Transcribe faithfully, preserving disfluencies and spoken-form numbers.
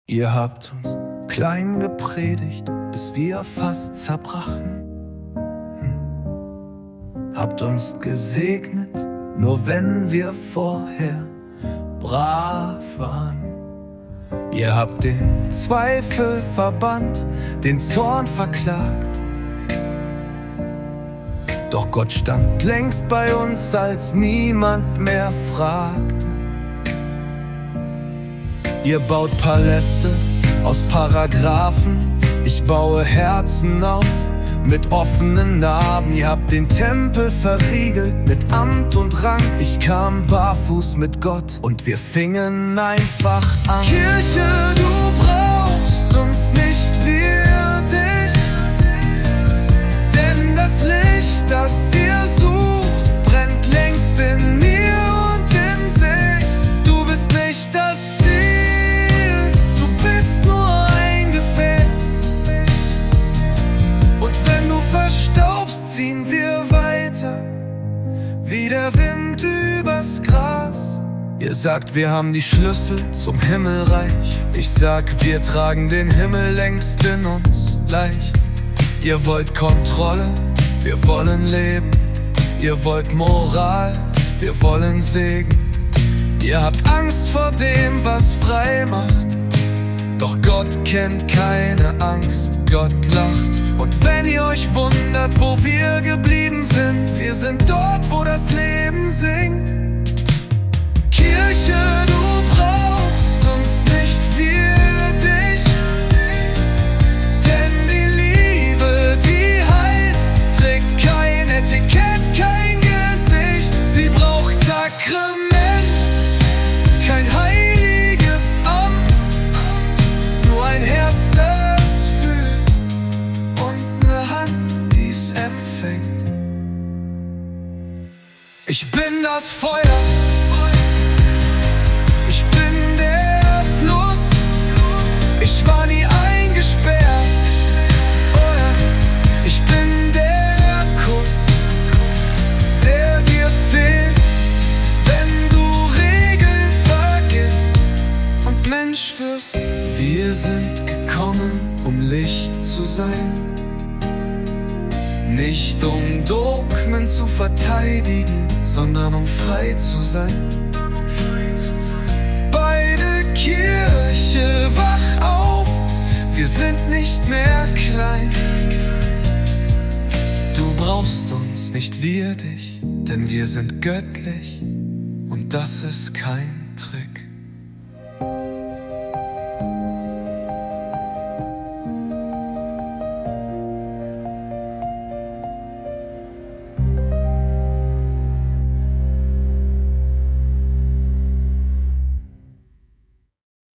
Ihr habt uns klein gepredigt, bis wir fast zerbrachen. Hm. Habt uns gesegnet, nur wenn wir vorher brav waren. Ihr habt den Zweifel verbannt, den Zorn verklagt. Doch Gott stand längst bei uns, als niemand mehr fragte. Ihr baut Paläste aus Paragraphen, ich baue Herzen auf mit offenen Narben. Ihr habt den Tempel verriegelt mit Amt und Rang. Ich kam barfuß mit Gott und wir fingen einfach an. Kirche, du brauchst uns nicht, wir dich, denn das Licht, das ihr sucht, brennt längst in mir und in sich. Du bist nicht das Ziel, du bist nur ein Gefäß. Und wenn du verstaubst, ziehen wir weiter, wie der Wind übers Gras. Ihr sagt, wir haben die Schlüssel zum Himmelreich. Ich sag, wir tragen den Himmel längst in uns leicht. Ihr wollt Kontrolle, wir wollen Leben. Ihr wollt Moral, wir wollen Segen. Ihr habt Angst vor dem, was frei macht. Doch Gott kennt keine Angst, Gott lacht. Und wenn ihr euch wundert, wo wir geblieben sind, wir sind dort, wo das Leben singt. Kirche, du brauchst uns nicht, wir dich, denn die Liebe, die heilt, trägt kein Etikett, kein Gesicht. Sie braucht Sakrament, kein heiliges Amt, nur ein Herz, das fühlt und eine Hand, die's empfängt. Ich bin das Feuer, ich bin der Fluss, ich war nie eingesperrt. Oh ja, ich bin der Kuss, der dir fehlt, wenn du Regeln vergisst und Mensch wirst. Wir sind gekommen, um Licht zu sein, nicht um Dogmen zu verteidigen, sondern um frei zu sein. Beide Kirche, wach auf, wir sind nicht mehr klein. Du brauchst uns nicht, wir dich, denn wir sind göttlich und das ist kein Trick.